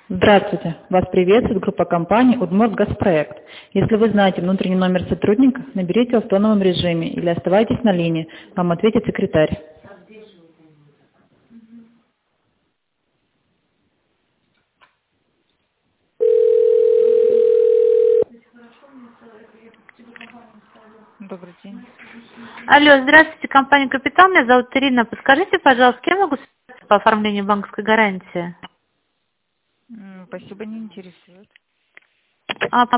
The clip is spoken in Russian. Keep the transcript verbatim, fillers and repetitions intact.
Здравствуйте. Вас приветствует группа компаний «Удмуртгазпроект». Если вы знаете внутренний номер сотрудника, наберите его в тоновом режиме или оставайтесь на линии. Вам ответит секретарь. Добрый день. Алло, здравствуйте, компания «Капитал». Меня зовут Ирина. Подскажите, пожалуйста, кем могу связаться по оформлению банковской гарантии? М, Спасибо, не интересует. А,